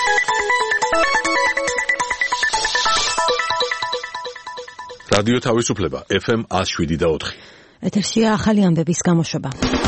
რადიო თავისუფლება FM 107.4. ეთერშია ახალი ამბების გამოშვება.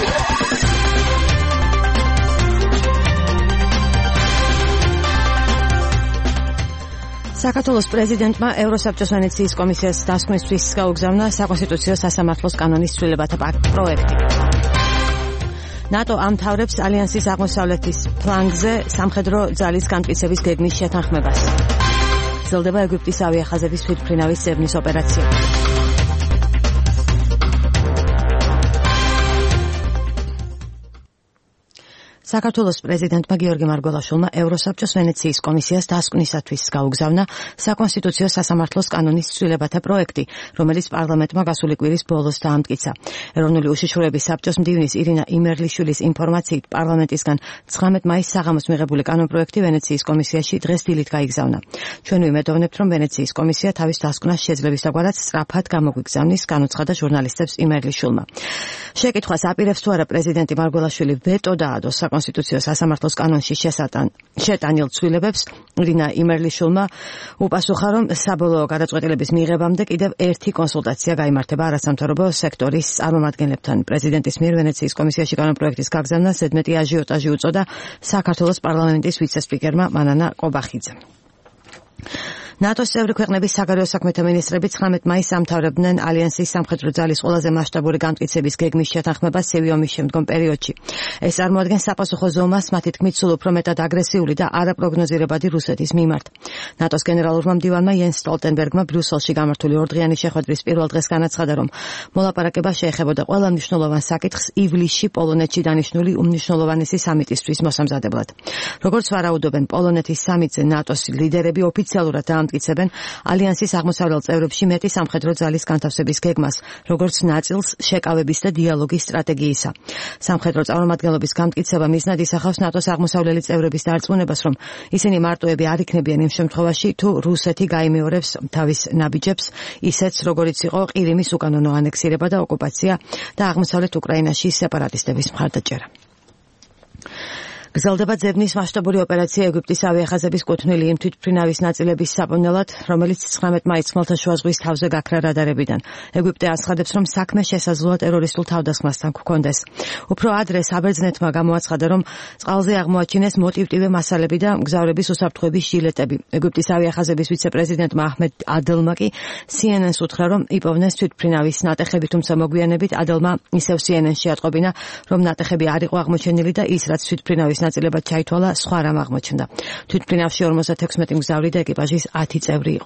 საქართველოს პრეზიდენტმა ევროსაბჭოს ვენეციის კომისიას დასკვნისთვის გაუგზავნა საკონსტიტუციო სასამართლოს კანონის ცვლილებათა პროექტი. ნატო ამთავრებს ალიანსის აღმოსავლეთის ფლანგზე სამხედრო ძალის განმტკიცების გეგმის შეთანხმებას. გრძელდება ეგვიპტის ავიახაზების თვითმფრინავის ძებნის ოპერაცია. საქართველოს პრეზიდენტმა გიორგი მარგველაშვილმა ევროსაბჭოს ვენეციის კომისიას დასკვნისათვის გაუგზავნა საკონსტიტუციო სასამართლოს კანონის ცვლილებათა პროექტი, რომელიც პარლამენტმა გასული კვირის ბოლოს დაამტკიცა. ეროვნული უშიშროების საბჭოს მდივნის ირინა იმერლიშვილის ინფორმაციით, პარლამენტისგან 19 მაისს საღამოს მიღებული კანონპროექტი ვენეციის კომისიაში დღეს დილით გაიგზავნა. ჩვენ ვიმედოვნებთ, რომ ვენეციის კომისია თავის დასკვნას შეძლებისთაგვარად სწრაფად გამოგვიგზავნის, განუცხადა ჟურნალისტებს იმერლიშვილმა. შეკითხვას აპირებს თუ არა პრეზიდენტი მარგველაშვილი ვეტო დაადოს საკონსტიტუციო სასამართლოს კანონში შეტანილ ცვლილებებს, ირინა იმერლიშვილმა უპასუხა, რომ საბოლოო გადაწყვეტილების მიღებამდე კიდევ ერთი კონსულტაცია გაიმართება არასამთავრობო სექტორის წარმომადგენლებთან. პრეზიდენტის მიერ ვენეციის კომისიაში კანონპროექტის გაგზავნას ზედმეტი აჟიოტაჟი უწოდა საქართველოს პარლამენტის ვიცე-სპიკერმა მანანა ყობახიძემ. ნატოს წევრი ქვეყნების საგარეო საქმეთა მინისტრები 19 მაისს ამთავრებდნენ ალიანსის სამხედრო ძალის ყველაზე მასშტაბური განმტკიცების გეგმის შეთანხმებას ცივი ომის შემდგომ პერიოდში. ეს წარმოადგენს საპასუხო ზომას მათი თქმით სულ უფრო მეტად აგრესიული და არაპროგნოზირებადი რუსეთის მიმართ. ნატოს გენერალურმა მდივანმა იენს სტოლტენბერგმა ბრიუსელში გამართული ორდღიანი შეხვედრის პირველ დღეს განაცხადა, რომ მოლაპარაკება შეეხებოდა ყველა მნიშვნელოვან საკითხს ივლისში პოლონეთში დანიშნული უმნიშვნელოვანესი სამიტისთვის მოსამზადებლად. როგორც ვარაუდობენ, პოლონეთის სამიტზე ნატოს ლიდერები ოფიციალურად ამტკიცებენ ალიანსის აღმოსავლელ წევრებში მეტი სამხედრო ძალის განთავსების გეგმას, როგორც ნაწილს შეკავების და დიალოგის სტრატეგიისა. სამხედრო წარმომადგენლობის გამტკიცება მიზნად ისახავს ნატოს აღმოსავლელი წევრების დარწმუნებას, რომ ისინი მარტოები არ იქნებიან იმ შემთხვევაში, თუ რუსეთი გაიმეორებს თავის ნაბიჯებს, ისეც როგორიც იყო ყირიმის უკანონო ანექსირება და ოკუპაცია და აღმოსავლეთ უკრაინაში სეპარატისტების მხარდაჭერა. გრძელდება ძებნის მასშტაბური ოპერაცია ეგვიპტის ავიახაზების კუთვნილი იმ თვითმფრინავის ნაწილების საპოვნელად, რომელიც 19 მაისს ხმელთაშუა ზღვის თავზე გაქრა რადარებიდან. ეგვიპტე აცხადებს, რომ საქმე შესაძლოა ტერორისტულ თავდასხმასთან გქონდეს. უფრო ადრე საბერძნეთმა გამოაცხადა, რომ წყალზე აღმოაჩინეს მოტივტივე მასალები და მგზავრების უსაფრთხოების ჟილეტები. ეგვიპტის ავიახაზების ვიცე-პრეზიდენტმა აჰმედ ადელმა კი CNN-ს უთხრა, რომ იპოვნეს თვითმფრინავის ნატეხები, თუმცა მოგვიანებით ადელმა ისევ CNN-ში ატყობინა, რომ ნატეხები არ იყო აღმოჩენილი და ის, რაც თვითმფრინავის ნაწილებად ჩაითვალა, სხვა რამ აღმოჩნდა. თვითმფრინავში 56 მგზავრი და ეკიპაჟის 10 წევრი იყო.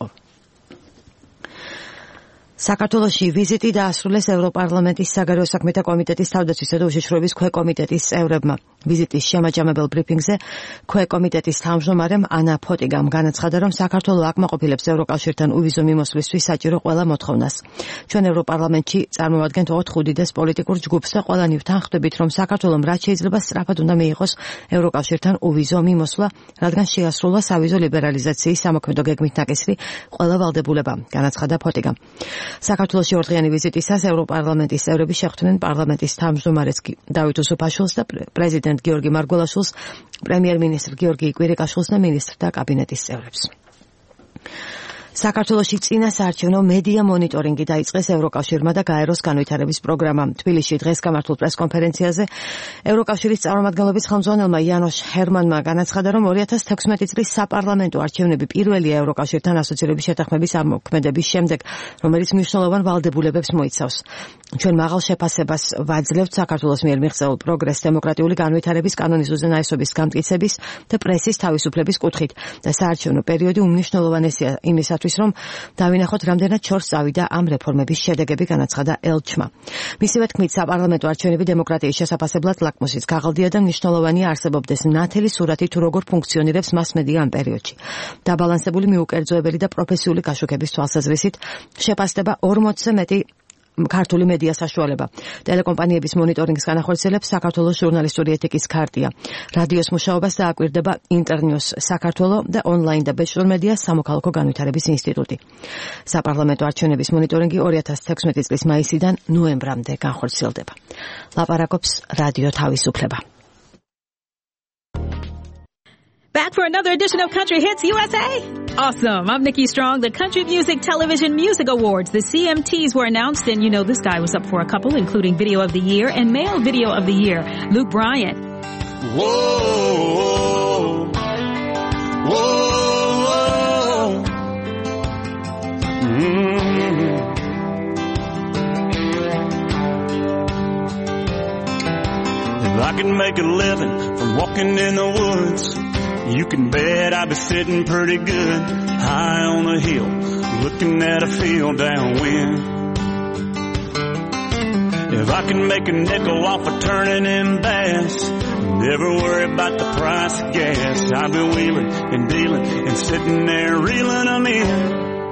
საქართველოში ვიზიტი დაასრულეს ევროპარლამენტის საგარეო საქმეთა კომიტეტის თავდაცვისა და უშიშროების ქვეკომიტეტის წევრებმა. ვიზიტის შემაჯამებელ ბრიფინგზე ქვეკომიტეტის თავმჯდომარემ ანა ფოტიგამ განაცხადა, რომ საქართველო აკმაყოფილებს ევროკავშირთან უვიზო მიმოსვლისთვის საჭირო ყველა მოთხოვნას. ჩვენ ევროპარლამენტში წარმოვადგენთ 4 უდიდეს პოლიტიკურ ჯგუფს და ყველანი ვთანხმდებით, რომ საქართველომ რაც შეიძლება სწრაფად უნდა მიიღოს ევროკავშირთან უვიზო მიმოსვლა, რადგან შეასრულა სავიზო ლიბერალიზაციის სამოქმედო გეგმით ნაკისრი ყველა ვალდებულება, განაცხადა ფოტიგამ. საქართველოში ორდღიანი ვიზიტისას ევროპარლამენტის წევრები შეხვდნენ პარლამენტის თავმჯდომარეს დავით უსუფაშვილს და პრეზიდენტ გიორგი მარგველაშვილს, პრემიერ-მინისტრ გიორგი კვირიკაშვილს და მინისტრთა კაბინეტის წევრებს. საქართველოში წინა საარჩევნო მედია მონიტორინგი დაიწყეს ევროკავშირმა და გაეროს განვითარების პროგრამამ. თბილისში დღეს გამართულ პრესკონფერენციაზე ევროკავშირის წარმომადგენლობის ხელმძღვანელმა იანოშ ჰერმანმა განაცხადა, რომ 2016 წლის საპარლამენტო არჩევნები პირველია ევროკავშირთან ასოცირების შეთანხმების ამოქმედების შემდეგ, რომელიც მნიშვნელოვან ვალდებულებებს მოიცავს. ჩვენ მაღალ შეფასებას ვაძლევთ საქართველოს მიერ მიღწეულ პროგრესს დემოკრატიული განვითარების კანონის უზენაესობის გამტკიცების და პრესის თავისუფლების კუთხით და საარჩევნო პერიოდი უმნიშვნელოვანესია იმისათვის, რომ დავინახოთ, რამდენად შორს წავიდა ამ რეფორმების შედეგები, განაცხადა ელჩმა. მისივე თქმით, საპარლამენტო არჩევნები დემოკრატიის შესაფასებლად ლაკმუსის ქაღალდია და მნიშვნელოვანია არსებობდეს ნათელი სურათი თუ როგორ ფუნქციონირებს მასმედია ამ პერიოდში. დაბალანსებული, მიუკერძოებელი და პროფესიული გაშუქების თვალსაზრისით შეფასდება 40-ზე მეტი ქართული მედია საშუალება. ტელეკომპანიების მონიტორინგს განახორციელებს საქართველოს ჟურნალისტური ეთიკის ქარტია. რადიოს მუშაობას დააკვირდება ინტერნიუს საქართველო და ონლაინ და ბეჭდურ მედიას სამოქალაქო განვითარების ინსტიტუტი. საპარლამენტო არჩევნების მონიტორინგი 2016 წლის მაისიდან ნოემბრამდე განხორციელდება. ლაპარაკობს რადიო თავისუფლება. back for another edition of Country Hits USA? Awesome. I'm Nikki Strong. The Country Music Television Music Awards, the CMTs, were announced, and you know this guy was up for a couple, including Video of the Year and Male Video of the Year, Luke Bryan. Whoa, whoa, If I could make a living from walking in the woods, you can bet I'd be sitting pretty good high on a hill, looking at a field downwind. If I could make a nickel off of turning in bass, never worry about the price of gas, I'd be wheeling and dealing and sitting there reeling them in.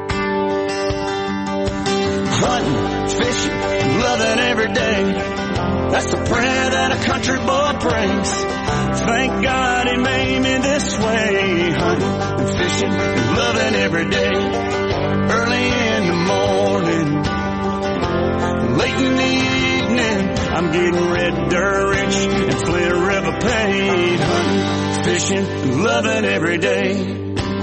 Hunting, fishing, loving every day, that's the prayer that a country boy prays. Thank God he made me this way. Hunting and fishing and loving every day. Early in the morning, late in the evening, I'm getting red dirt rich and Flint River paid. Hunting, fishing, and loving every day.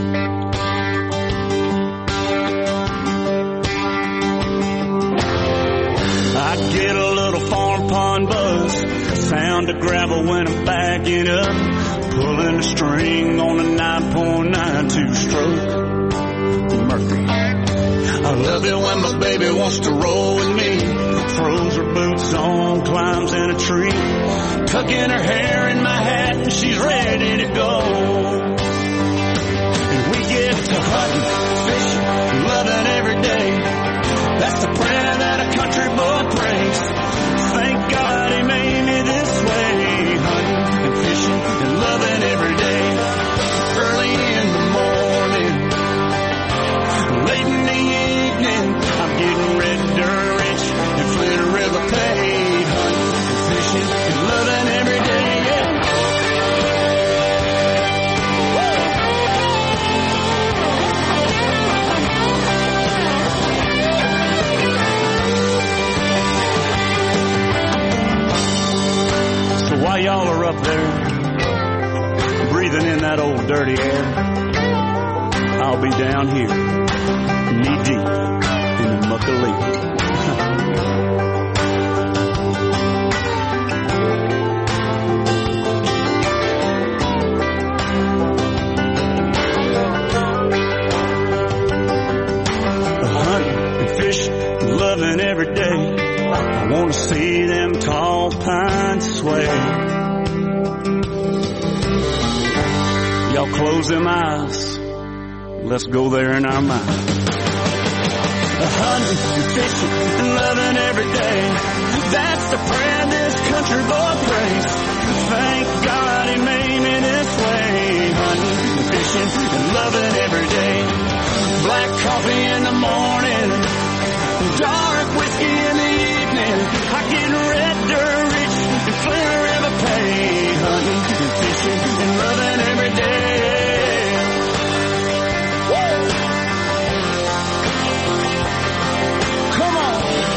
I get a little farm pond buzz, sound of gravel when I'm backing up, pulling a string on a 9.92 stroke Mercury. I love it when my baby wants to roll with me, throws her boots on, climbs in a tree, tucking her hair in my hat and she's ready to go. And we get to hunting, fishing, loving every day, that's the prayer that a country boy prays. Thank God he made me this way. Hunting and fishing and loving every day. Early in the morning, late in the evening, I'm getting red dirt rich and Flint River paid. Hunting and fishing and loving every day. Yeah. While y'all are up there, breathing in that old dirty air, I'll be down here, knee deep in the muck of leaf. Hunting and fishing, loving every day. I want to see them tall pines sway. Y'all close them eyes. Let's go there in our mind. Hunting and fishing and loving every day, that's the prayer this country boy prays. Thank God he made me this way. Hunting and fishing and loving every day. Black coffee in the morning, dark whiskey in the evening, I get red dirt rich and Flint River paid. Hunting and fishing and loving every day. Woo! Come on.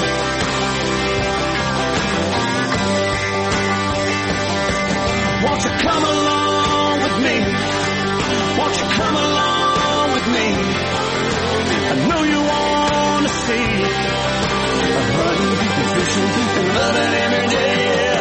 Won't you come along with me? Won't you come along with me? I know you want to see. Hunting and fishing and loving every day, yeah.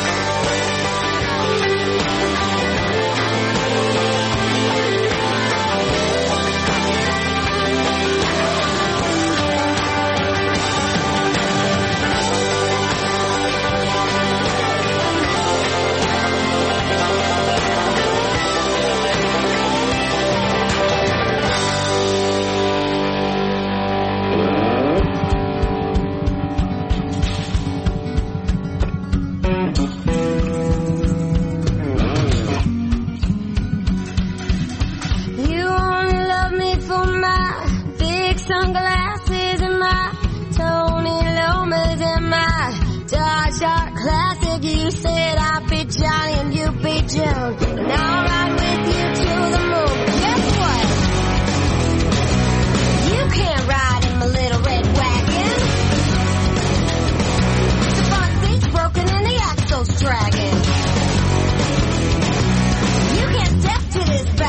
Sunglasses and my Tony Lomas and my dark classic. You said I'd be Johnny and you'd be Joan, and I'll ride with you to the moon. Guess what? You can't ride in my little red wagon. The front seat's broken and the axle's dragging. You can't step to this back.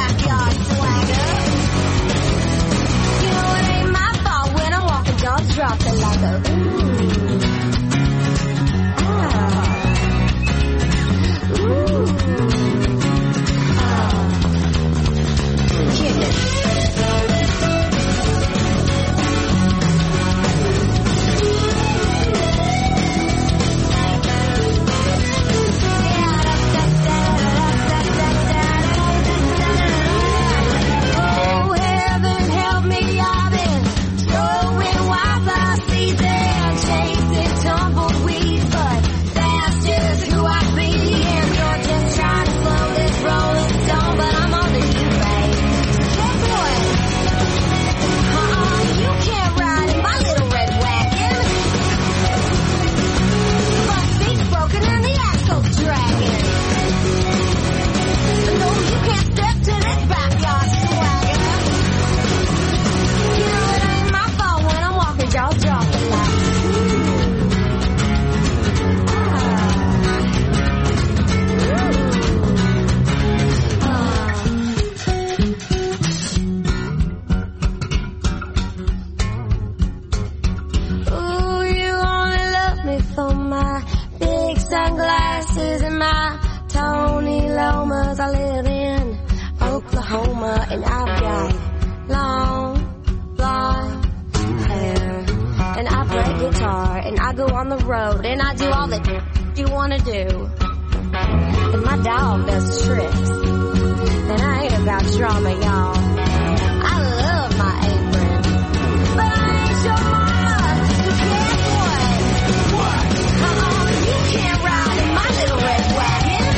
'cause I live in Oklahoma and I've got long blonde hair and I play guitar and I go on the road and I do all the you wanna do. And my dog does tricks and I ain't about drama, y'all. I love my apron, but I ain't your mama. So guess what? You can't ride in my little red wagon.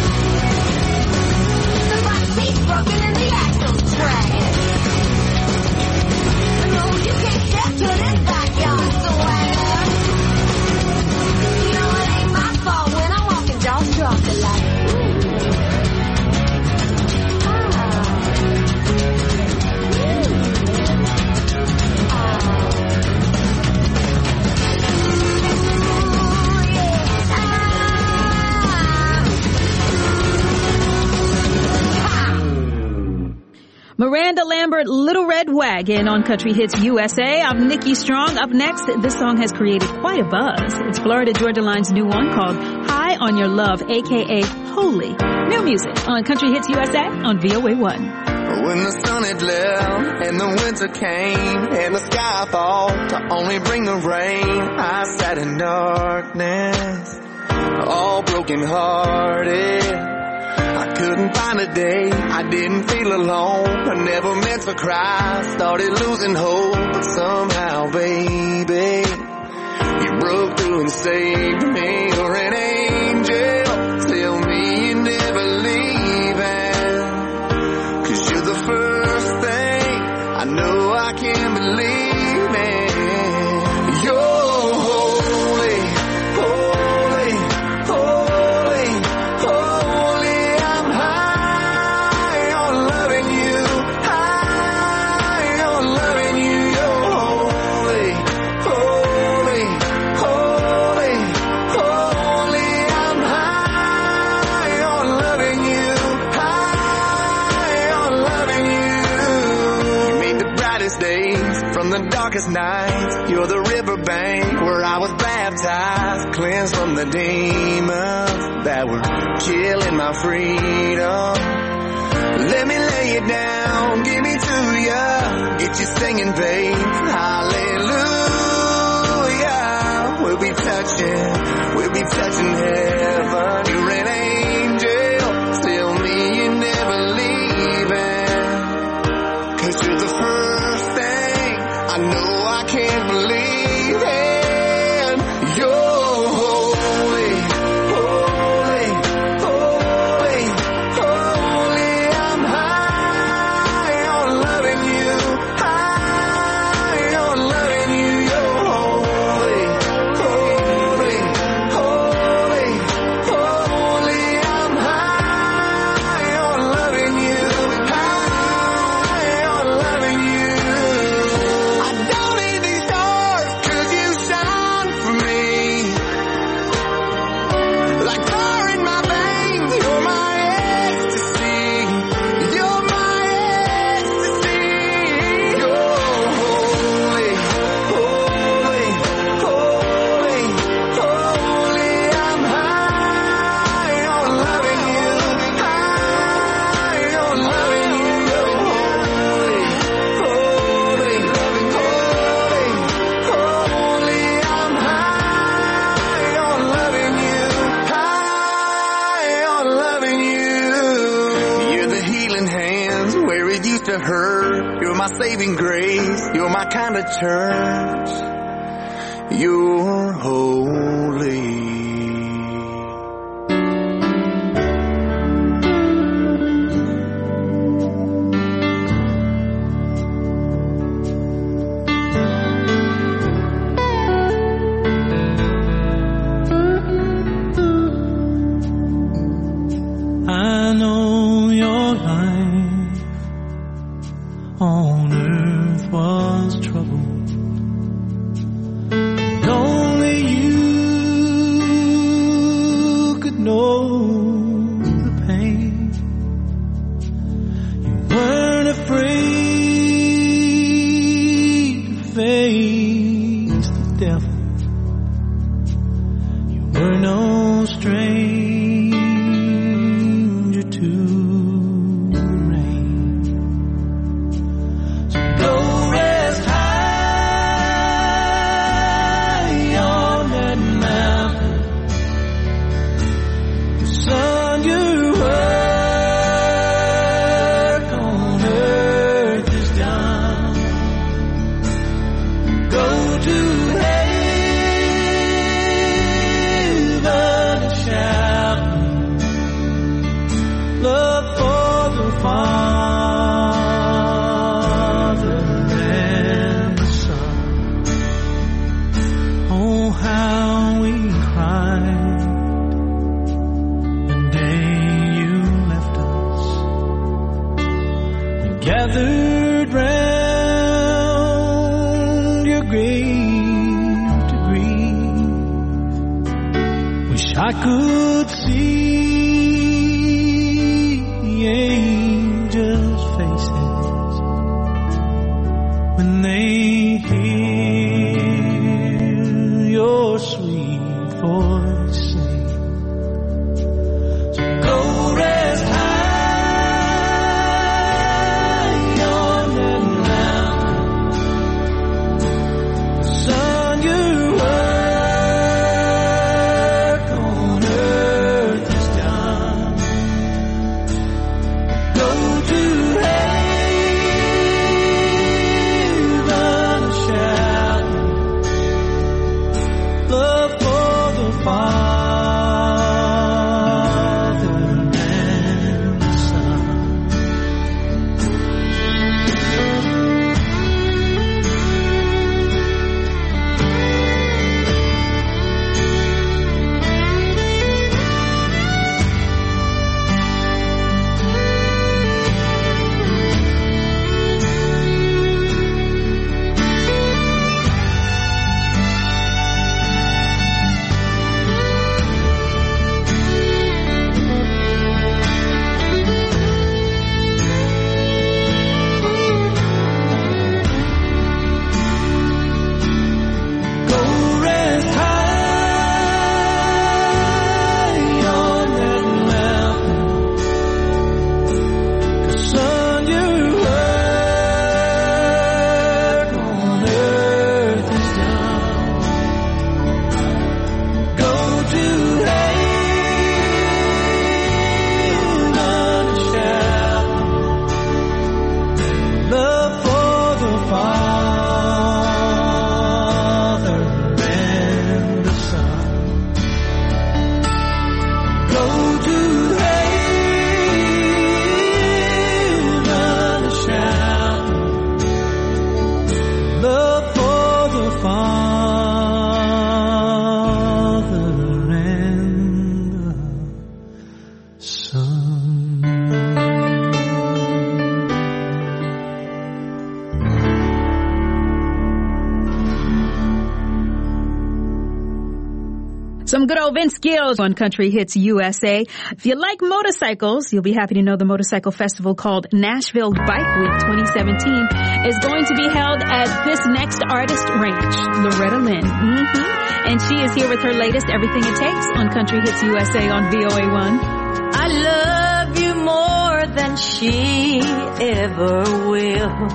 The front seat's broken and the axle's dragging. No, you can't step to this backyard swagger. You know it ain't my fault when I'm walking dogs drop the light. Miranda Lambert, Little Red Wagon on Country Hits USA. I'm Nikki Strong. Up next, this song has created quite a buzz. It's Florida Georgia Line's new one called High on Your Love, a.k.a. Holy. New music on Country Hits USA on VOA1. When the sun had left and the winter came and the sky thought to only bring the rain, I sat in darkness, all broken hearted. I couldn't find a day, I didn't feel alone. I never meant to cry, started losing hope. But somehow, baby, you broke through and saved me. You're an angel, tell me you're never leaving. 'Cause you're the first thing I know I can believe in. You're holy, holy, holy, holy. I'm high on loving you, high on loving you. You're holy, holy, holy, holy. I'm high on loving you, high on loving you. You made the brightest days from the darkest nights. You're the riverbank where I was baptized, cleansed from the demons that were killing my freedom. Let me lay it down, give me to ya, get you singing, babe. Hallelujah. We'll be touching heaven. You're an angel, tell me you're never leaving. 'Cause you're the first thing I know I can't believe in. You're holy, holy, holy, holy. I'm high on loving you, high on loving you. You're holy, holy, holy, holy. I'm high on loving you, high on loving you. I don't need these stars 'cause you shine for me. Like fire in my veins, you're my ecstasy. You're my ecstasy. You're holy, holy, holy, holy. I'm high on loving you, high on loving you. You're holy, holy, holy, holy. I'm high on loving you, high on loving you. You're the healing hands where it used to hurt. You're my saving grace. You're my kind of church. You're holy. I know your life on earth was troubled, and only you Father and the Son. Oh, how we cried the day you left us and gathered round your grave to grieve. Wish I could see angels' faces when they hear your sweet voice sing. So go rest high on that mountain. Son, your work on earth is done. Go to heaven, shout love for the Father and the Son. Go rest high on that mountain. 'Cause son, your work on earth is done. Go to heaven, shout love for the Father and the Son. Go to heaven, shout love for the Father and the Son. Some good old Vince Gill on Country Hits USA. If you like motorcycles, you'll be happy to know the motorcycle festival called Nashville Bike Week 2017 is going to be held at this next artist ranch, Loretta Lynn. And she is here with her latest Everything It Takes on Country Hits USA on VOA1. I love you more than she ever will.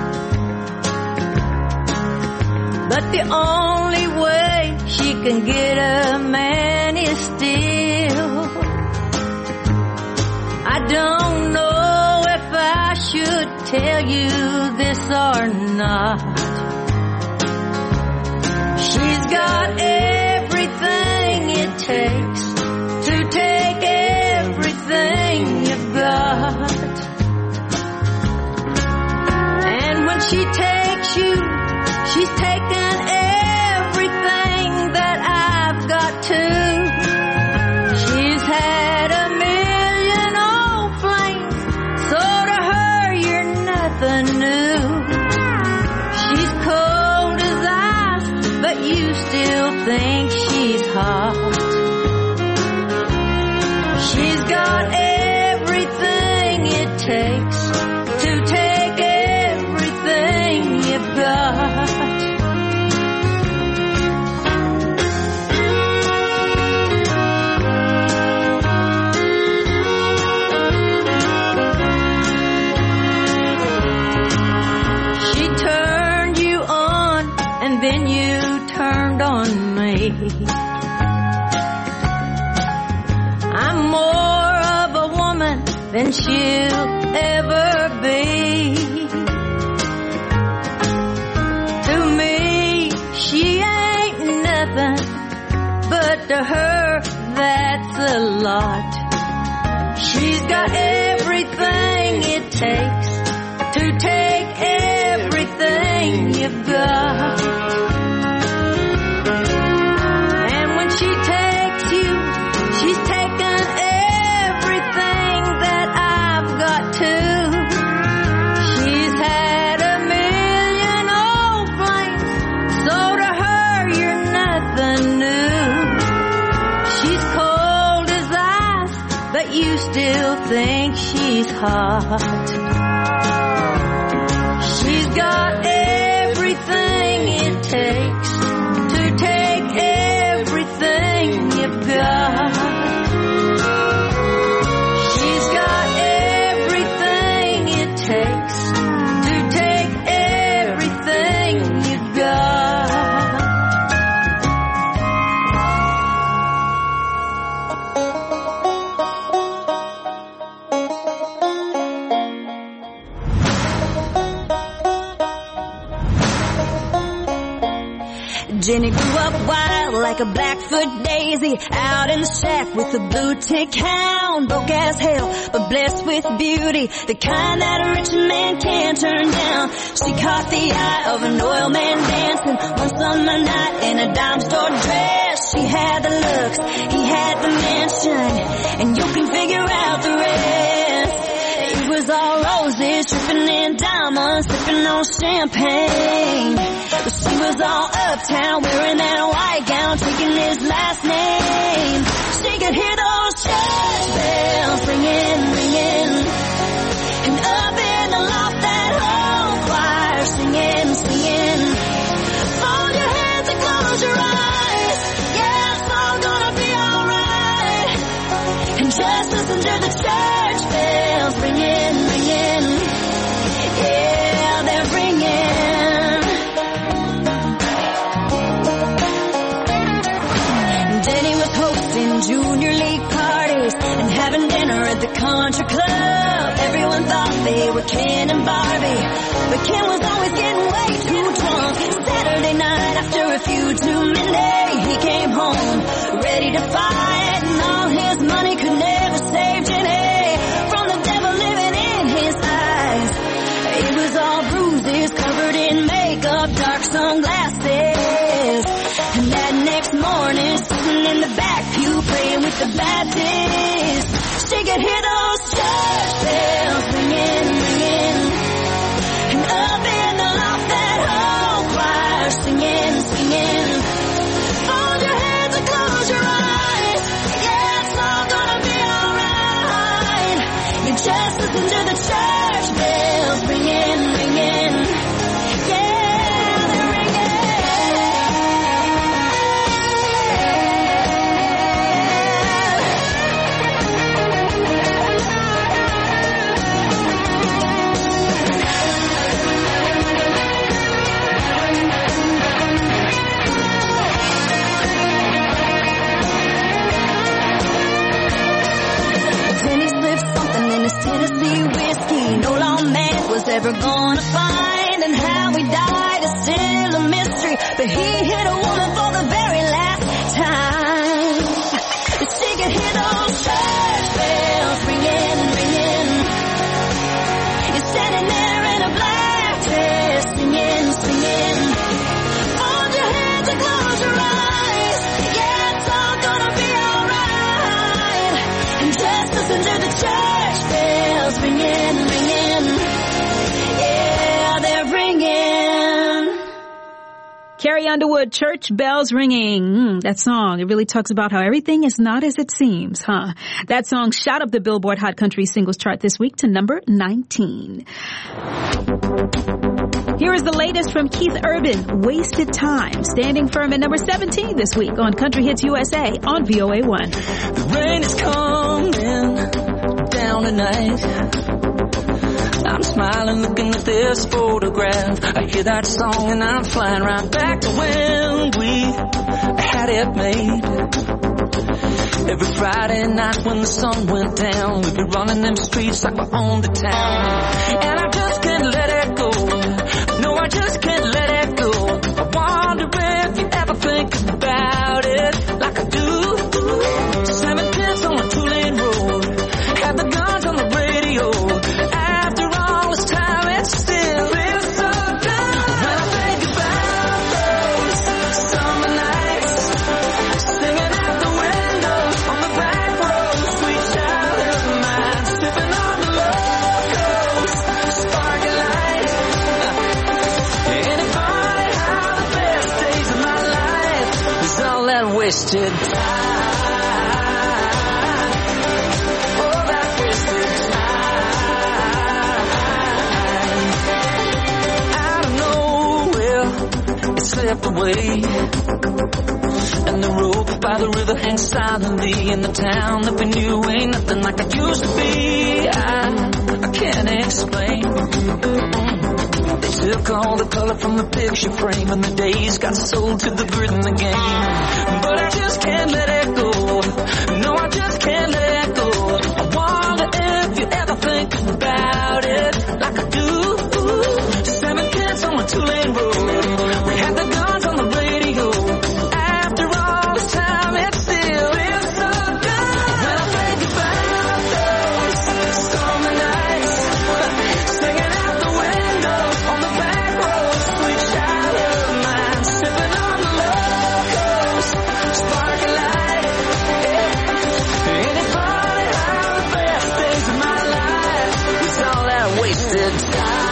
But the only way she can get a man is still. I don't know if I should tell you this or not. She's got everything it takes to take everything you've got. And when she takes you, she's taken everything that I've got too. She's had a million old flames, so to her you're nothing new. She's cold as ice, but you still think she's hot. She's got everything it takes to take everything you've got. She turned you on and then you turned on me. I'm more of a woman than she'll ever be. To me, she ain't nothing, but to her, that's a lot. She's got everything She's hot. She's got everything it takes to take everything you've got. She's got everything it takes to take everything you've got. Jenny grew up wild like a Blackfoot daisy, out in the shack with a blue tick hound. Broke as hell, but blessed with beauty, the kind that a rich man can't turn down. She caught the eye of an oil man dancing one summer night in a dime store dress. She had the looks, he had the mansion, and you can figure out the rest. It was all roses, dripping in diamonds, sipping on champagne. But she was all uptown, wearing that white gown, taking his last name. She could hear those church bells ringing, ringing, and up in the loft that whole choir singing, singing. Fold your hands and close your eyes, yeah, it's all gonna be alright. And just listen to the church bells ringing, ringing, yeah, they're ringing. Junior league parties and having dinner at the country club. Everyone thought they were Ken and Barbie, but Ken was always getting way too drunk. Saturday night after a few too many, he came home ready to fight, and all his money could never save Jenny from the devil living in his eyes. It was all bruises, covered in makeup, dark sunglasses, and that next morning, sitting in the back pew praying with the Baptists, she could hear those church bells ringing, ringing, and up in the loft that whole choir singing, singing. Fold your hands and close your eyes, yeah, it's all gonna be alright. You just listen to the church bells ringing, ringing, yeah, they're ringing. Tennessee whiskey no lawman was ever gonna find, and how he died is still a mystery, but he hit a woman for the very last time. But she could hear those church bells ringing, ringing. You're standing there in a black dress, singing, singing. Hold your hands and close your eyes, yeah, it's all gonna be alright. And just listen to the church bells ringing, ringing, yeah, they're ringing. Carrie Underwood, Church Bells Ringing. That song, it really talks about how everything is not as it seems, huh? That song shot up the Billboard Hot Country Singles Chart this week to number 19. Here is the latest from Keith Urban, Wasted Time, standing firm at number 17 this week on Country Hits USA on VOA1. The rain is coming down tonight. I'm smiling looking at this photograph. I hear that song and I'm flying right back to when we had it made. Every Friday night when the sun went down, we'd be running them streets like we owned the town. And I just can't let it go. No, I just can't let it go. I wonder if you ever think about it like I do. Slamming pins on a two-lane road, had the guns on the radio. After all this time, it still feels so good. When I think about those summer nights, singing out the window on the back road, sweet childhood of mine, sipping on the locals, sparking lights. Anybody how the best days of my life is all that wasted time. Oh, that wasted time. stepped away. And the rope by the river hangs silently in the town that we knew ain't nothing like it used to be. I can't explain. They took all the color from the picture frame and the days got sold to the bird in the game. But I just can't let it go. No, I just can't let it go. I wonder if you ever think about it like I do. 7 kids on a 2-lane road. We had the guns on the radio. After all this time, it still feels so good. When I think about those summer nights, singing out the window on the back road, sweet child of mine, sipping on the locos, sparkling light. Ain't it funny how the best days of my life was all that wasted time?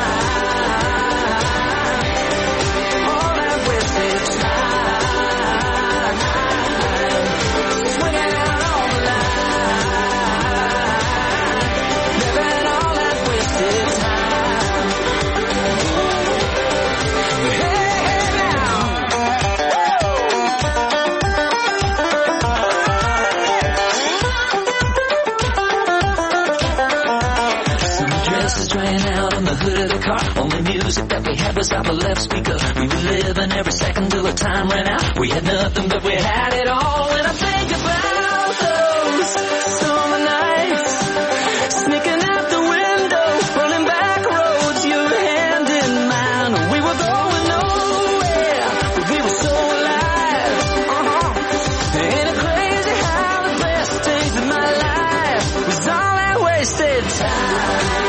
Only music that we had was out the left speaker. We were living every second till the time ran out. We had nothing but we had it all. When I think about those summer nights, sneaking out the window, running back roads, your hand in mine. We were going nowhere, but we were so alive. Ain't it crazy how the best days of my life was all that wasted time?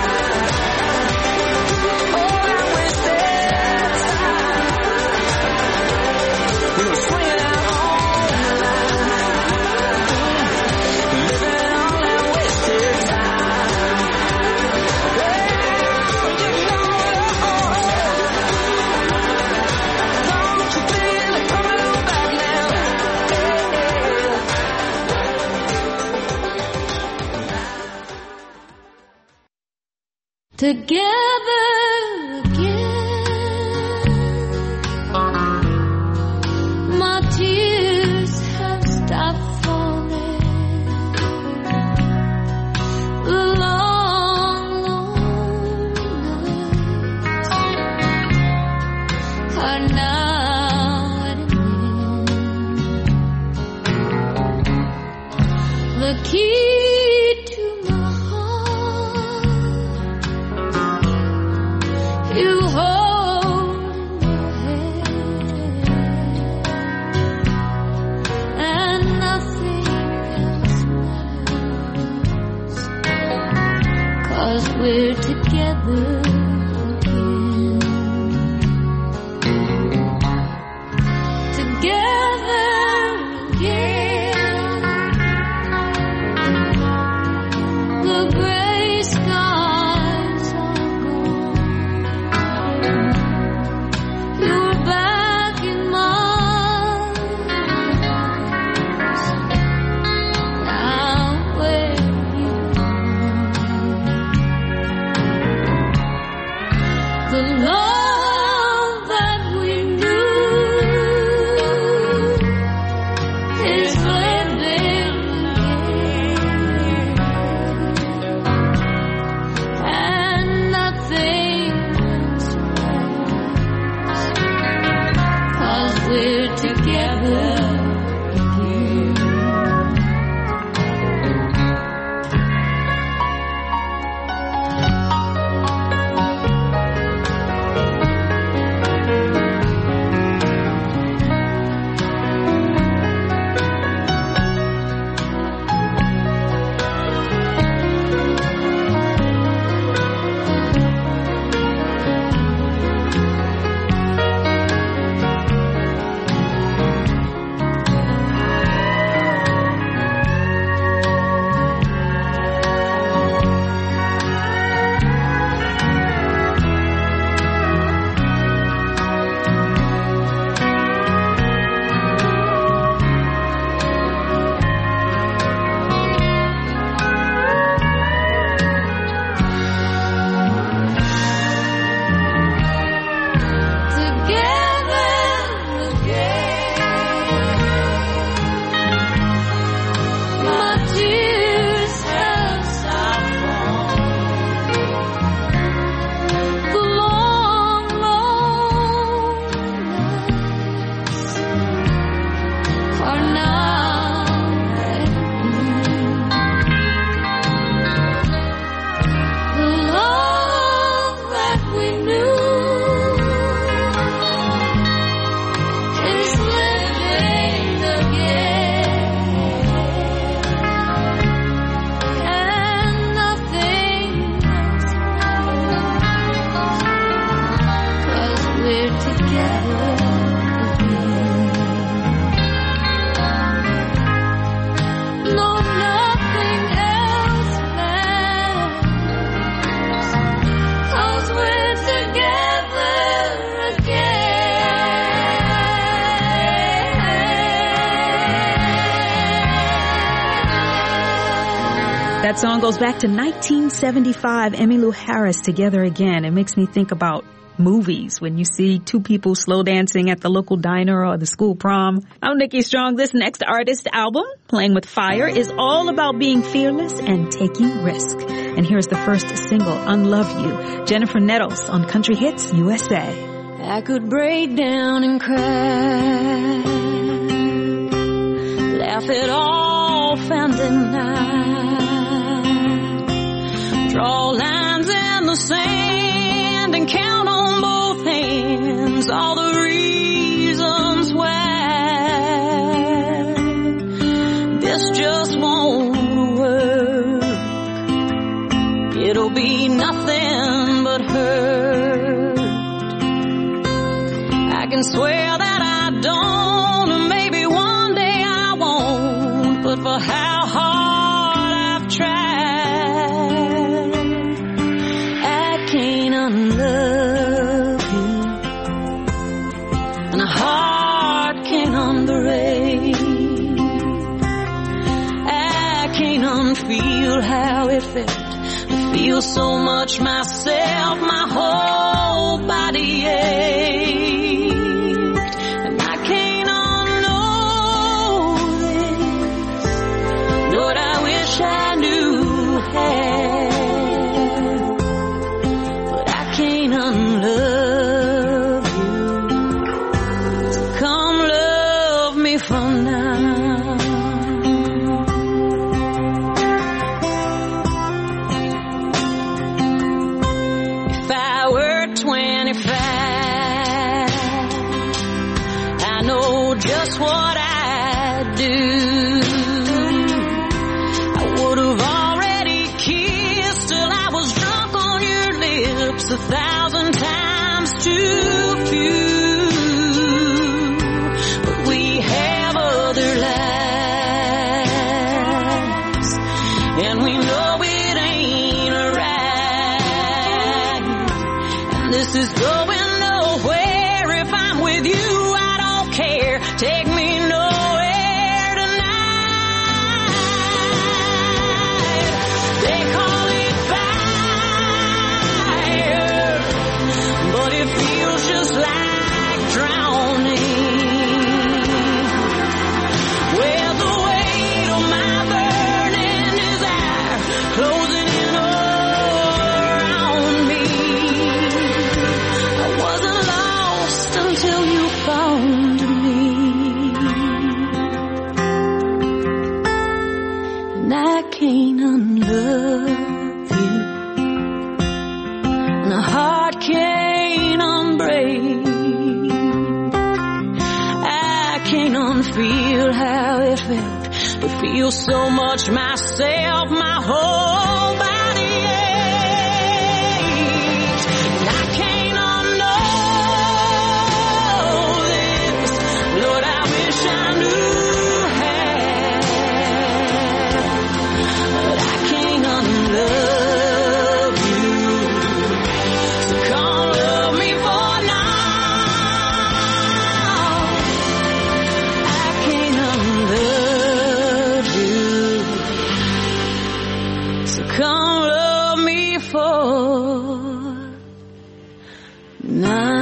Together again, my tears have stopped falling. The long, long nights are now at an end. The key to my heart you hold in your hand, and nothing else matters, 'cause we're together again. Together again. The gray skies are gone. You're back in my arms. Now where you are. The love that we knew is living again, and nothing else matters, 'cause we're together again. No, nothing else matters, 'cause we're together again. That song goes back to 1975, Emmylou Harris, Together Again. It makes me think about movies when you see two people slow dancing at the local diner or the school prom. I'm Nikki Strong. This next artist album, Playing with Fire, is all about being fearless and taking risk. And here's the first single, Unlove You, Jennifer Nettles on Country Hits USA. I could break down and cry, laugh it off and deny, draw lines in the sand and count on both hands all the reasons why this just won't work. It'll be nothing but hurt. I can swear that I don't, and maybe one day I won't, but for how hard I've tried, I can't unlove you, and a heart can't unbreak. I can't unfeel how it felt to feel so much myself, my whole body ached, and I can't unknow this. Lord, I wish I knew how, but I can't unlove you. So come love me from now. If I were 25, I know just what I'd do. I would have already kissed till I was drunk on your lips 1,000 times too few. But we have other lives, and we know it ain't right. And this is going nowhere. If I'm with you, I don't care. Take me nowhere tonight. They call it fire, but it feels just like drowning. Well, the weight of my burning desire closing in around me. I wasn't lost until you found me, and I can't unlove you, and a heart can't unbreak. I can't unfeel how it felt to feel so much myself, my whole body aches, and I can't unknow this. Lord, I wish I knew how, but I can't unlove you. So come love me for now. I can't unlove you. So come love me for now.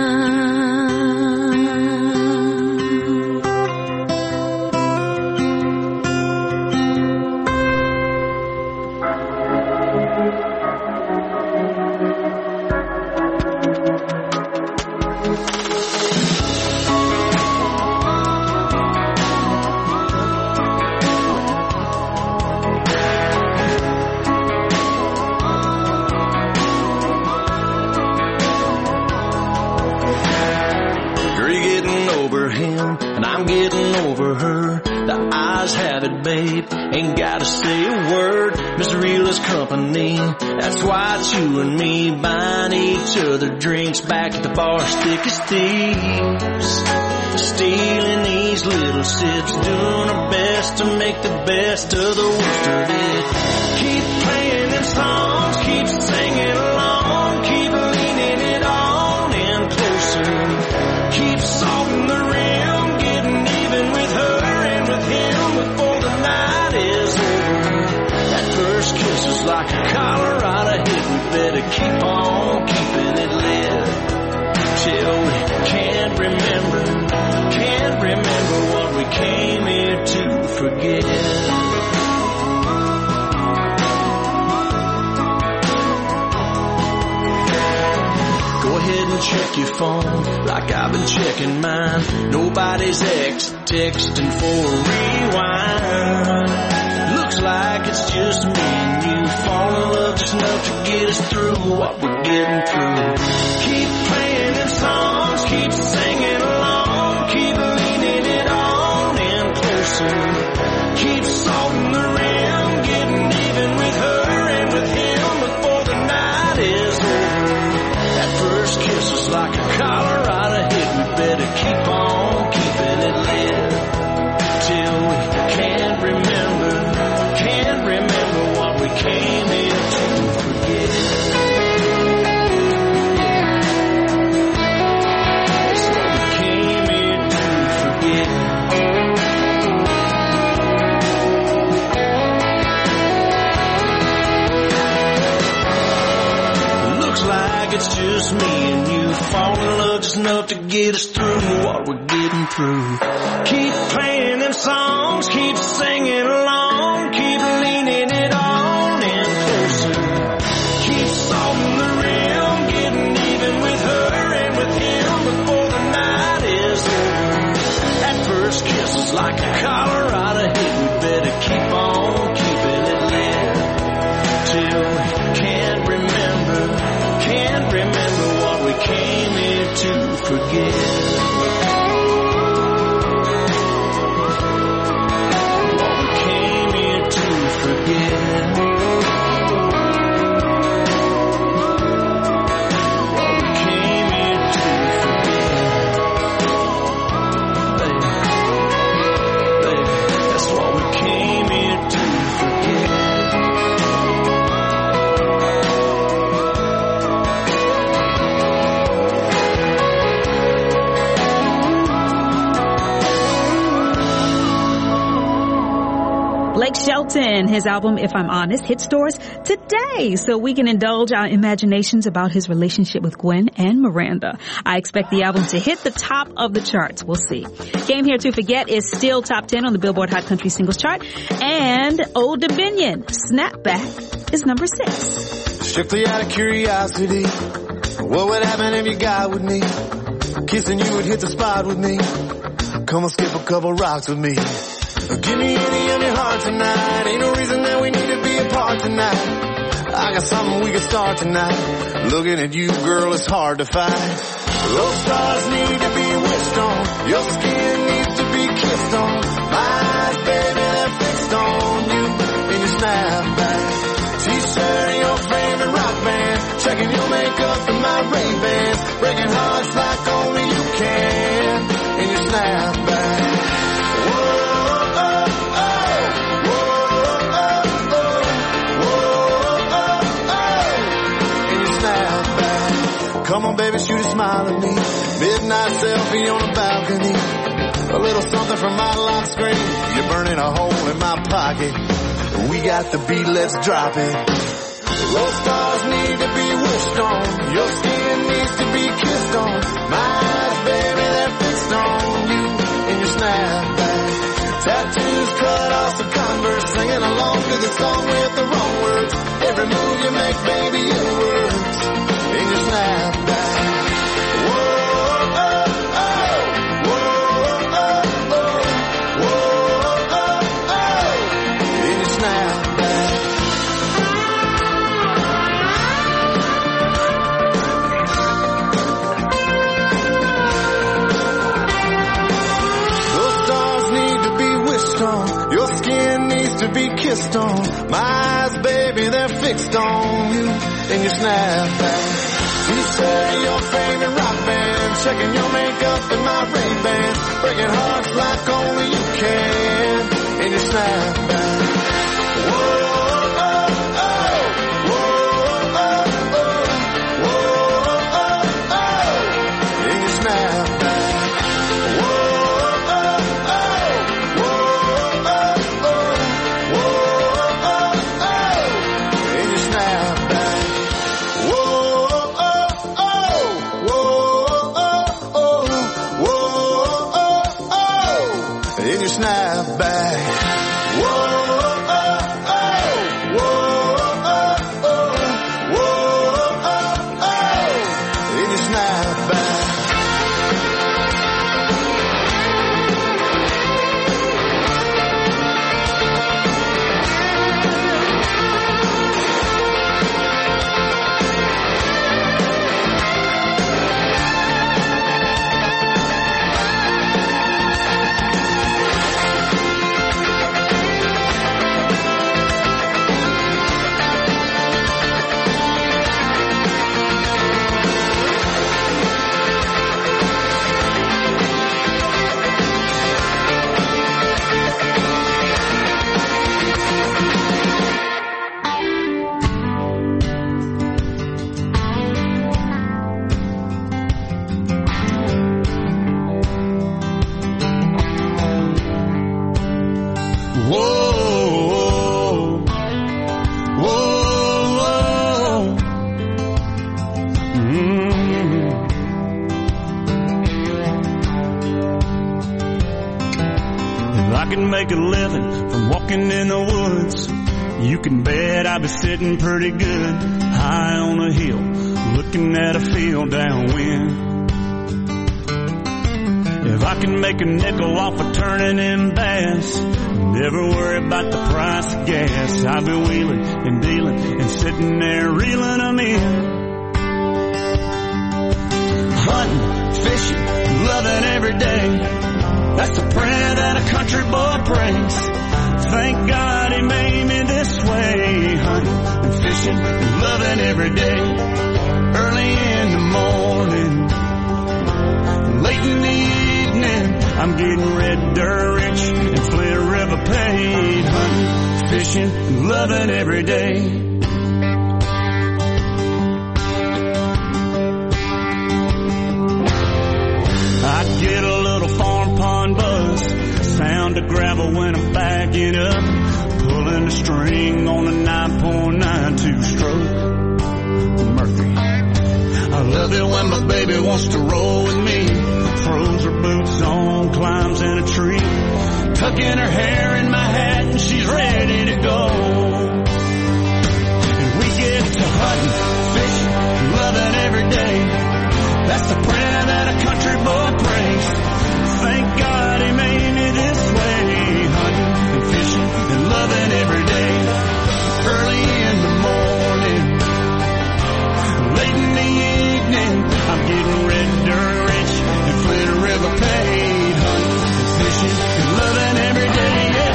You're getting over him, and I'm getting over her. The eyes have it, babe. Ain't gotta say a word. Mr. Realist Company. That's why it's you and me buying each other drinks back at the bar, thick as thieves. Stealing these little sips, doing our best to make the best of the worst of it. Keep playing them songs, keep singing along, keep leaning it on in closer. Keep salting the rim, getting even with her and with him before the night is over. That first kiss is like a Colorado hit, we better keep on keeping it lit till we can't remember what we came here to forget. Go ahead and check your phone like I've been checking mine. Nobody's texting for a rewind. Looks like it's just me and you. Fall in love just enough to get us through what we're getting through. Keep playing them songs, keep singing along, keep leaning it on in closer. Keep salting the rim, getting even with her and with him before the night is over. That first kiss was like a Colorado hit, we better keep on keeping it lit till we can't remember what we came here to forget. That's what we came here to forget. Looks like it's just me and you. Fall in love just enough to get us through what we're getting through. Keep playing them songs, keep singing along, keep leaning it on in closer. Keep salting the rim, getting even with her and with him before the night is over. That first kiss is like a Colorado hit, we better keep on keeping it lit till we can't remember what we came here to forget. What we came here to forget. What we came here to forget. Baby, that's what we came here to forget. Blake Shelton, his album, If I'm Honest, hit stores today, so we can indulge our imaginations about his relationship with Gwen and Miranda. I expect the album to hit the top of the charts. We'll see. Game Here to Forget is still top 10 on the Billboard Hot Country Singles Chart, and Old Dominion, Snapback, is number 6. Strictly out of curiosity, what would happen if you got with me? Kissing you would hit the spot with me. Come and skip a couple rocks with me. Give me any of your heart tonight. Ain't no reason that we need to be apart tonight. I got something we can start tonight. Looking at you, girl, it's hard to fight. Those stars need to be wished on. Your skin needs to be kissed on. My eyes, baby, they're fixed on you in your snapback. T-shirt and your favorite rock band. Checking your makeup and my Ray-Bans. Breaking hearts like only you can in your snapback. Come on, baby, shoot a smile at me. Midnight selfie on the balcony. A little something from my lock screen. You're burning a hole in my pocket. We got the beat, let's drop it. Those stars need to be wished on. Your skin needs to be kissed on. My eyes, baby, they're fixed on you in your snapback. Tattoos cut off some Converse. Singing along to the song with the wrong words. Every move you make, baby, it works in your snapback. Whoa, oh, oh, whoa, oh, oh, whoa, oh, oh, in your snapback. Those stars need to be wished on. kissed on. My eyes, baby, they're fixed on you and your snapback. You say your favorite rock band, checking your makeup in my Ray-Ban, breaking hearts like only you can in your snapback. Whoa. Make a living from walking in the woods. You can bet I'll be sitting pretty good high on a hill, looking at a field downwind. If I can make a nickel off of turning in bass, never worry about the price of gas. I'll be wheeling and dealing and sitting there reeling them in. Hunting, fishing, loving every day. That's the prayer that a country boy prays. Thank God he made me this way. Hunting and fishing and loving every day. Early in the morning, late in the evening, I'm getting red dirt rich and Flint River paid. Hunting, fishing, and loving every day. I get a little farm pond buzz, sound of gravel when I'm backing up, pulling the string on a 9.9 two-stroke Mercury. I love it when my baby wants to roll with me, throws her boots on, climbs in a tree, tucking her hair in my hat and she's ready to go. And we get to hunting, fishing, loving every day. That's the prayer that a country boy prays. Thank God he made me this way. Hunting and fishing and loving every day. Early in the morning, late in the evening, I'm getting red dirt rich and Flint River paid. Hunting and fishing and loving every day, yeah.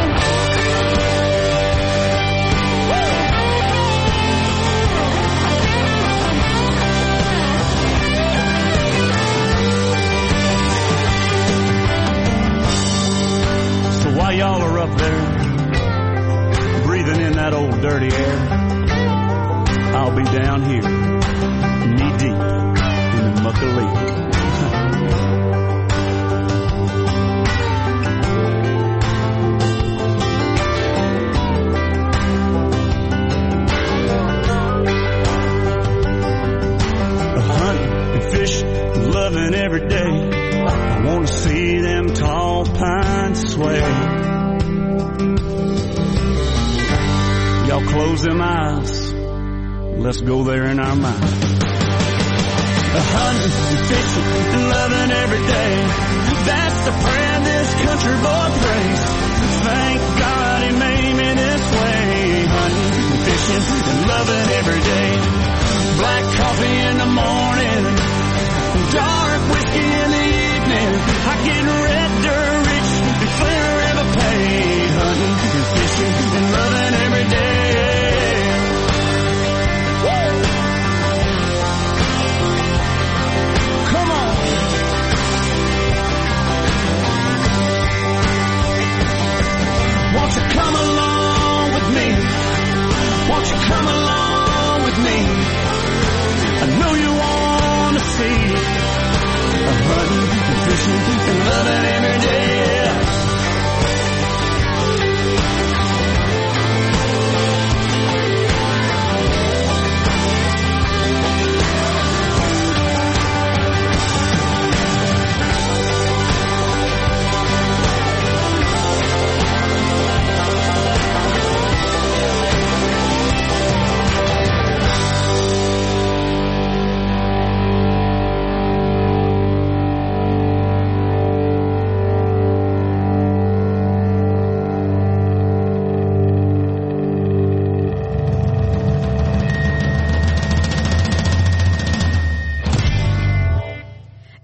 While y'all are up there, breathing in that old dirty air, I'll be down here, knee deep in the muck of leaf. Hunting and fishing, loving every day. I want to see them tall pines sway. Y'all close them eyes. Let's go there in our mind. Hunting and fishing and loving every day. That's the prayer this country boy prays. Thank God he made me this way. Hunting and fishing and loving every day. Black coffee in the morning, dark whiskey in the evening. I get red dirt rich and Flint River paid. Hunting and fishing and loving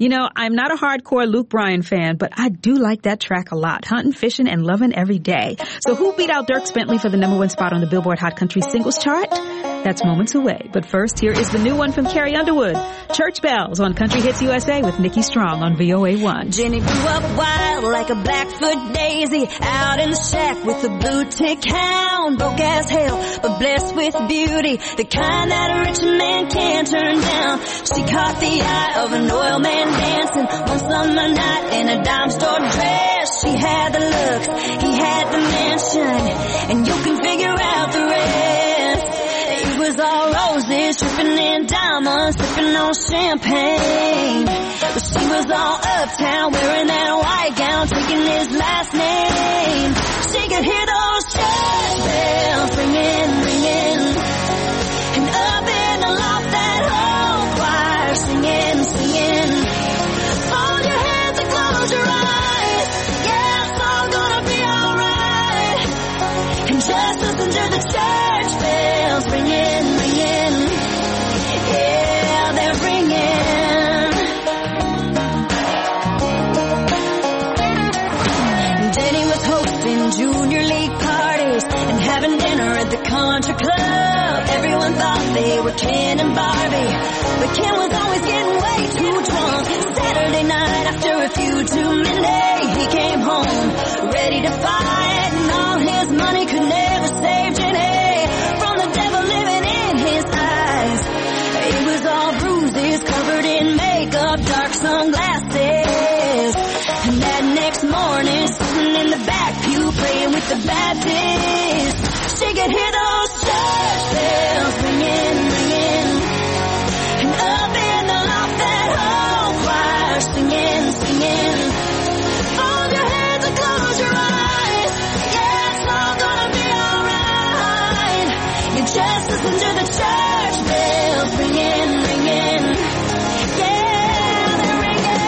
You know, I'm not a hardcore Luke Bryan fan, but I do like that track a lot. Hunting, fishing, and loving every day. So who beat out Dierks Bentley for the #1 spot on the Billboard Hot Country Singles Chart? That's moments away. But first, here is the new one from Carrie Underwood, Church Bells on Country Hits USA with Nikki Strong on VOA1. Jenny grew up wild like a Blackfoot daisy, out in the shack with a blue tick hound, broke as hell, but blessed with beauty, the kind that a rich man can't turn down. She caught the eye of an oil man dancing one summer night in a dime store dress. She had the looks, he had the mansion, and you can figure out the rest. It was all roses, dripping in diamonds, sipping on champagne. But she was all uptown, wearing that white gown, taking his last name. She could hear those church bells ringing, ringing, and up in the loft that whole choir singing, singing. Fold your hands and close your eyes, yeah, it's all gonna be alright. And just listen to the church bells ringing, ringing, yeah, they're ringing. Jenny was hosting junior league parties and having dinner at the country club. Everyone thought they were Ken and Barbie, but Ken was always getting way too drunk. Saturday night after a few to midday, he came home ready to fight, and all his money could never save Jenny from the devil living in his eyes. It was all bruises, covered in makeup, dark sunglasses. And that next morning, sitting in the back pew, praying with the Baptist, she could hear those church bells ringing, ringing. And up in the loft, that whole choir singing, singing. Fold your hands and close your eyes, yeah, it's all gonna be alright. You just listen to the church bells ringing, ringing. Yeah, they're ringing.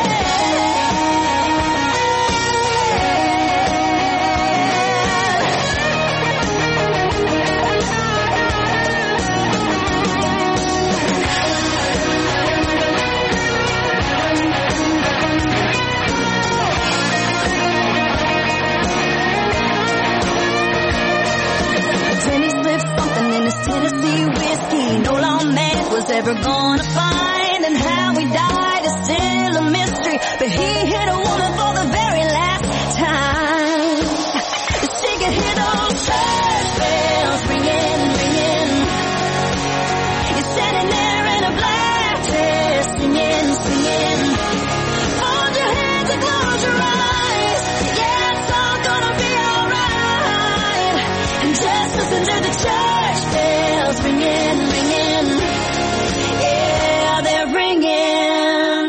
Jenny slipped something in his Tennessee whiskey no lawman was ever gonna find, and how he died is still a mystery, but he hit a woman for the very last time. She could hear those church bells ringing, ringing. You're standing there in a black dress, singing, singing. Hold your hands and close your eyes, yeah, it's all gonna be alright. And just listen to the church bells ringing, ringing. Yeah, they're ringing.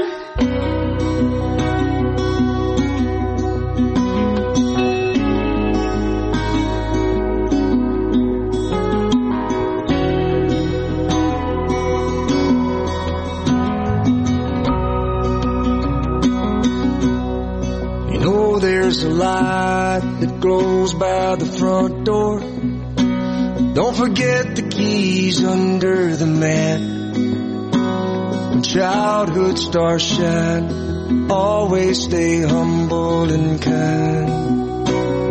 You know there's a light that glows by the front door. Don't forget the keys under the mat. When childhood stars shine, always stay humble and kind.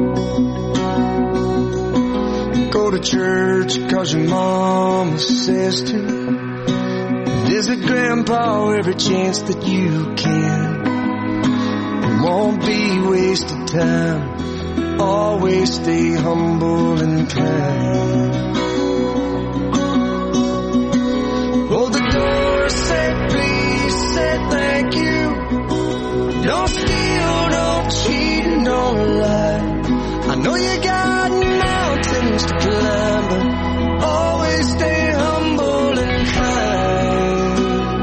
Go to church 'cause your mama says to. Visit grandpa every chance that you can. It won't be wasted time. Always stay humble and kind. Hold the door, say please, say thank you. Don't steal, don't cheat, and don't lie. I know you got mountains to climb, but always stay humble and kind.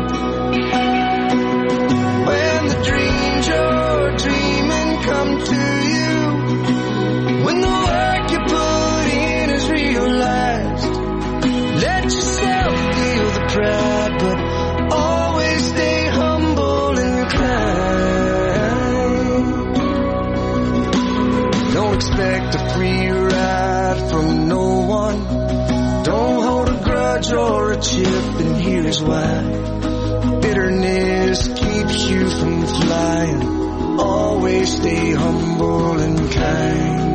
When the dreams you're dreaming come to you, when the work you put in is realized, let yourself feel the pride, but always stay humble and kind. Don't expect a free ride from no one. Don't hold a grudge or a chip, and here's why. Bitterness keeps you from flying. Always stay humble and kind.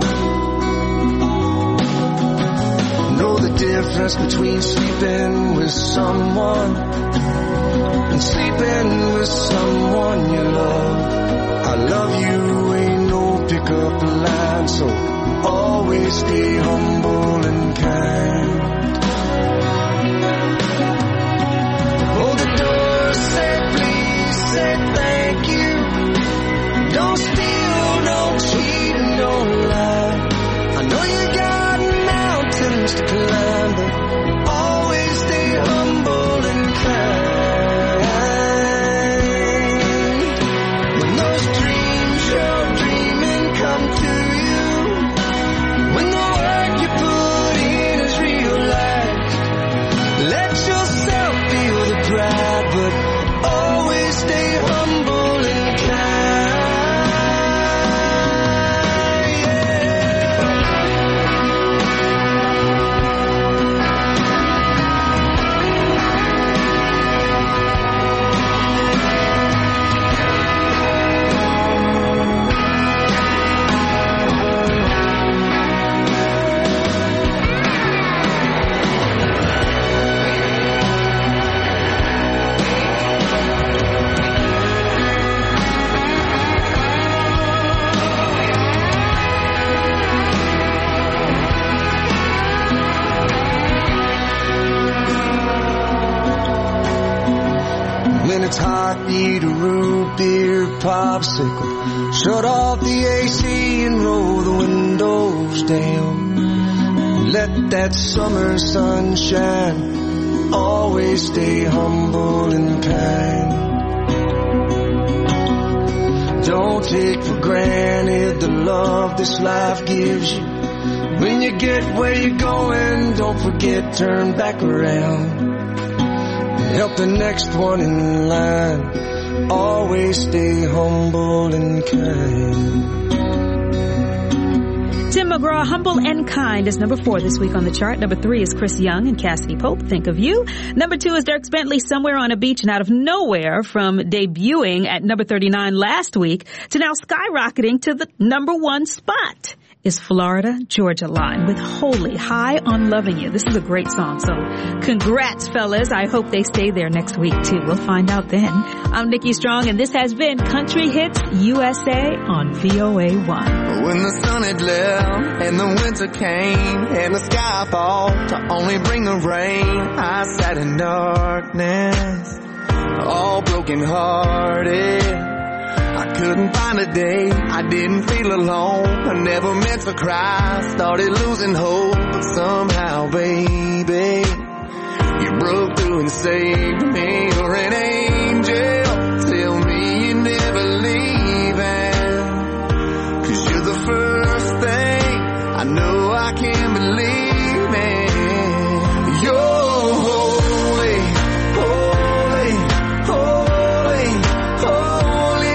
Know the difference between sleeping with someone and sleeping with someone you love. I love you ain't no pickup line, so always stay humble and kind. Hold the door, say please, say thank you. Don't steal, don't cheat, and don't lie. I know you got mountains to climb, but always stay humble and kind. When those dreams you're dreaming come to you, when the work you put in is realized, let yourself feel the pride, but always stay humble and kind. When it's hot, eat a root beer popsicle. Shut off the AC and roll the windows down. Let that summer sun shine. Always stay humble and kind. Don't take for granted the love this life gives you. When you get where you're going, don't forget, turn back around. Help the next one in line. Always stay humble and kind. Tim McGraw, Humble and Kind, is number 4 this week on the chart. Number 3 is Chris Young and Cassidy Pope, Think of You. Number 2 is Dierks Bentley, Somewhere on a Beach and Out of Nowhere, from debuting at number 39 last week to now skyrocketing to the number 1 spot. Is Florida Georgia Line with Holy, High on Loving You. This is a great song, so congrats, fellas. I hope they stay there next week, too. We'll find out then. I'm Nikki Strong, and this has been Country Hits USA on VOA1. When the sun had left and the winter came and the sky fall to only bring the rain, I sat in darkness, all broken hearted. I couldn't find a day, I didn't feel alone. I never meant to cry, started losing hope. But somehow, baby, you broke through and saved me. You're an angel, tell me you're never leaving. 'Cause you're the first thing I know I can believe in. You're holy, holy, holy, holy.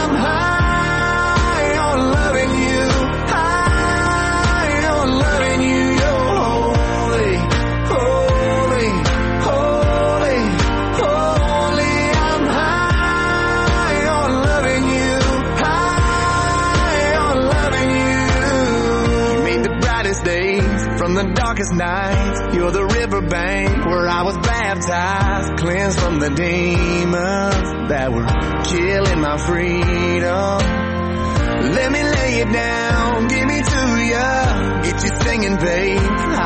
From the darkest nights, you're the riverbank where I was baptized, cleansed from the demons that were killing my freedom. Let me lay you down, give me to ya, get you singing, babe,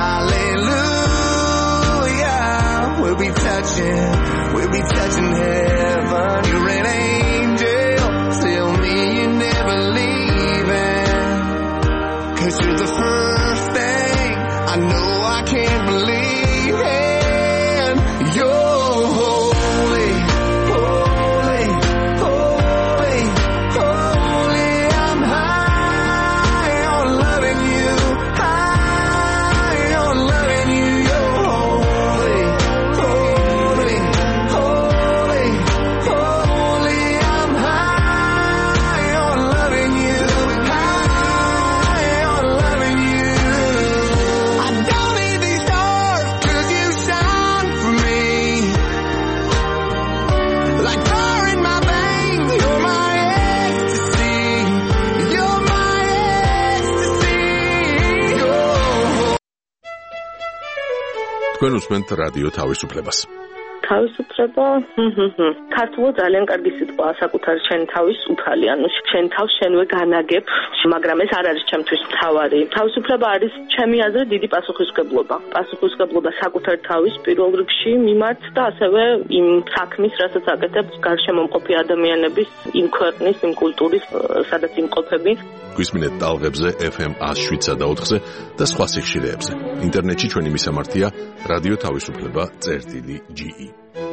hallelujah. We'll be touching heaven. You're an angel, tell me you're never leaving. 'Cause you're the first thing I know I can't believe in. You're holy, holy, holy, holy. I'm high on loving you, high on loving you. You're holy, holy, holy, თქვენ უსმენთ რადიო თავისუფლებას. თავისუფლება ქართულად ძალიან კარგი სიტყვაა საკუთარ შენ თავის უფალი, ანუ შენ თავს შენვე განაგებ, მაგრამ ეს არ არის ჩემთვის მთავარი. თავისუფლება არის ჩემი აზრით დიდი პასუხისმგებლობა. პასუხისმგებლობა საკუთარ თავის პირველ რიგში მიმართ და ასევე იმ საქმის, რასაც აკეთებ გარშემო მყოფი ადამიანების, იმ ქვეყნის, იმ კულტურის, სადაც იმყოფები. გვისმინეთ ტალღებზე FM 107.4-ზე და სხვა სიხშირეებზე. ინტერნეტში ჩვენი მისამართია რადიო თავისუფლება.ge